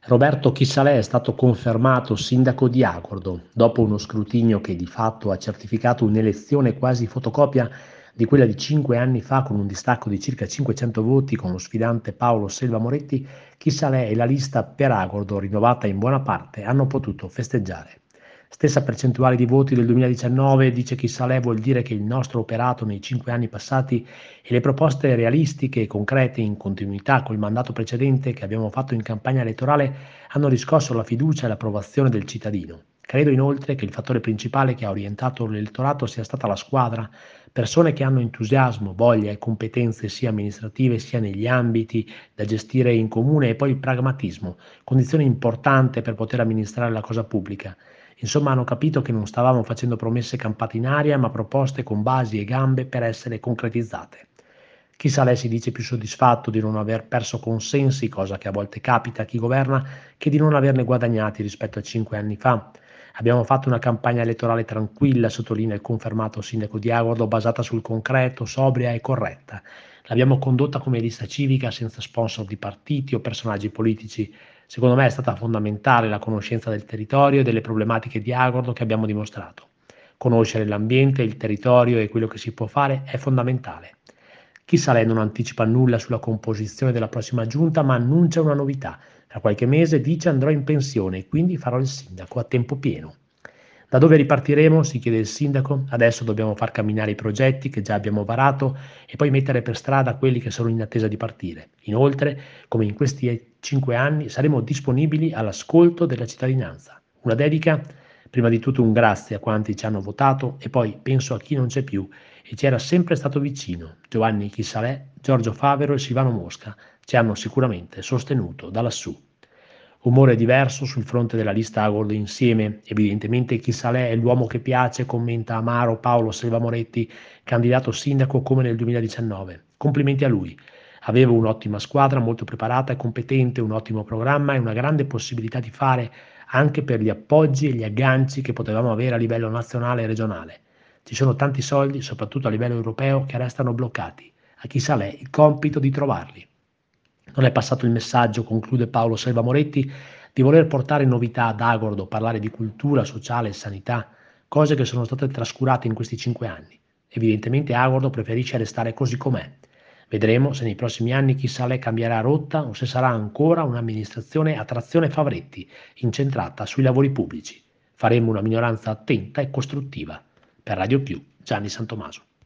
Roberto Chisalè è stato confermato sindaco di Agordo, dopo uno scrutinio che di fatto ha certificato un'elezione quasi fotocopia di quella di 5 anni fa con un distacco di circa 500 voti con lo sfidante Paolo Selva Moretti. Chisalè e la lista per Agordo, rinnovata in buona parte, hanno potuto festeggiare. Stessa percentuale di voti del 2019, dice Chisalè, vuol dire che il nostro operato nei 5 anni passati e le proposte realistiche e concrete in continuità col mandato precedente che abbiamo fatto in campagna elettorale hanno riscosso la fiducia e l'approvazione del cittadino. Credo inoltre che il fattore principale che ha orientato l'elettorato sia stata la squadra, persone che hanno entusiasmo, voglia e competenze sia amministrative sia negli ambiti da gestire in comune e poi il pragmatismo, condizione importante per poter amministrare la cosa pubblica. Insomma, hanno capito che non stavamo facendo promesse campate in aria, ma proposte con basi e gambe per essere concretizzate. Chissà lei si dice più soddisfatto di non aver perso consensi, cosa che a volte capita a chi governa, che di non averne guadagnati rispetto a 5 anni fa. Abbiamo fatto una campagna elettorale tranquilla, sottolinea il confermato sindaco di Agordo, basata sul concreto, sobria e corretta. L'abbiamo condotta come lista civica, senza sponsor di partiti o personaggi politici. Secondo me è stata fondamentale la conoscenza del territorio e delle problematiche di Agordo che abbiamo dimostrato. Conoscere l'ambiente, il territorio e quello che si può fare è fondamentale. Chissà, lei non anticipa nulla sulla composizione della prossima giunta, ma annuncia una novità. Tra qualche mese dice andrò in pensione e quindi farò il sindaco a tempo pieno. Da dove ripartiremo? Si chiede il sindaco. Adesso dobbiamo far camminare i progetti che già abbiamo varato e poi mettere per strada quelli che sono in attesa di partire. Inoltre, come in questi 5 anni, saremo disponibili all'ascolto della cittadinanza. Una dedica? Prima di tutto un grazie a quanti ci hanno votato e poi penso a chi non c'è più e ci era sempre stato vicino. Giovanni Chisalè, Giorgio Favero e Silvano Mosca ci hanno sicuramente sostenuto da lassù. Umore diverso sul fronte della lista Agordo Insieme. Evidentemente Chisalè è l'uomo che piace, commenta Amaro Paolo Selva Moretti, candidato sindaco come nel 2019. Complimenti a lui. Avevo un'ottima squadra, molto preparata e competente, un ottimo programma e una grande possibilità di fare anche per gli appoggi e gli agganci che potevamo avere a livello nazionale e regionale. Ci sono tanti soldi, soprattutto a livello europeo, che restano bloccati. A chi sa lei il compito di trovarli. Non è passato il messaggio, conclude Paolo Selva Moretti, di voler portare novità ad Agordo, parlare di cultura, sociale e sanità, cose che sono state trascurate in questi 5 anni. Evidentemente Agordo preferisce restare così com'è. Vedremo se nei prossimi anni chi sa lei cambierà rotta o se sarà ancora un'amministrazione a trazione Favretti, incentrata sui lavori pubblici. Faremo una minoranza attenta e costruttiva. Per Radio Più, Gianni Santomaso.